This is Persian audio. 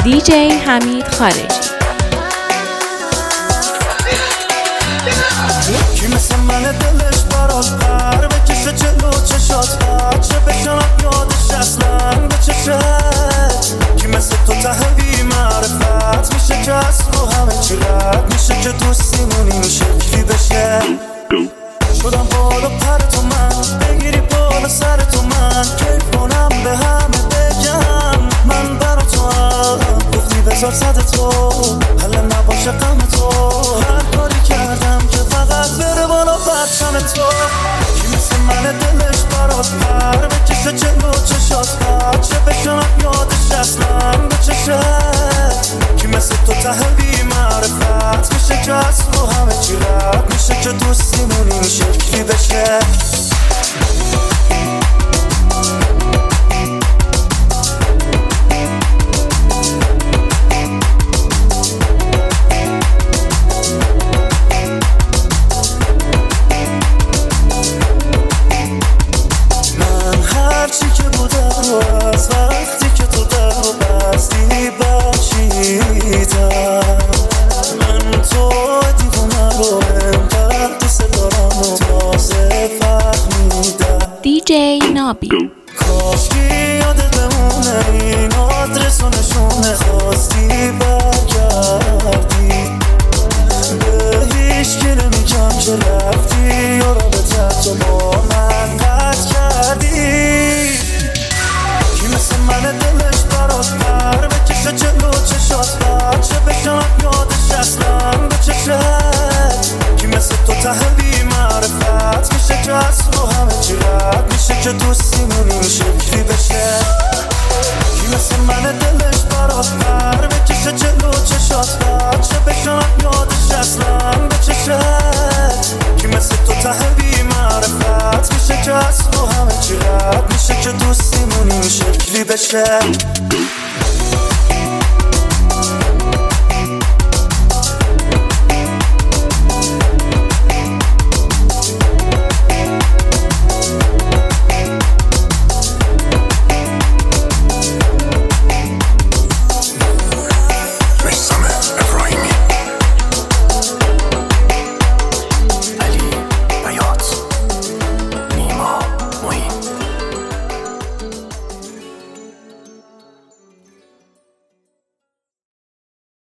دیجی حمید خارجی. کی مثل من دلش برات پر بکشه جلو چشات بچه بشنم یادش اصلا به چشت. کی مثل تو ته بی معرفت میشه که از رو همه چی رد میشه که دوستیمون این شکلی بشه. شدم بالا پر تو من بگیری بالا سر تو من کیف کنم به همه بگم من برا تو هم گفتی بذار صد تو حالا نباشه غم تو هر کاری کردم که فقط بره بالا پرچم تو. کی مثل من دلش برات پر بکشه جلو چشات بچه بشنم یادش اصلا به چشت. کی مثل تو ته بی معرفت میشه که از رو همه چی رد میشه که دوستیمون این شکلی بشه. من هرچی که بودم و از وقتی که تو در رو بستی بخشیدم. من تو دیوونه رو انقدر دوست دارم و تازه فهمیدم. دیجی نابی. کاشکی یادت بمونه این آدرس و نشونه خواستی برگردی به هیچکی نمیگم که رفتی یا رابطت تو با من قطع کردی. کی مثل من دلش برات پر بکشه جلو چشات بچه بشنم یادش اصلا به چشت. کی مثل تو ته بی معرفت میشه که از رو همه چی رد میشه که دوستیمون این شکلی بشه. کی مثل من دلش برات پر بکشه جلو چشات بچه بشنم یادش اصلا به چشت. کی مثل تو ته بی معرفت میشه که از رو همه چی رد میشه که دوستیمون این شکلی بشه.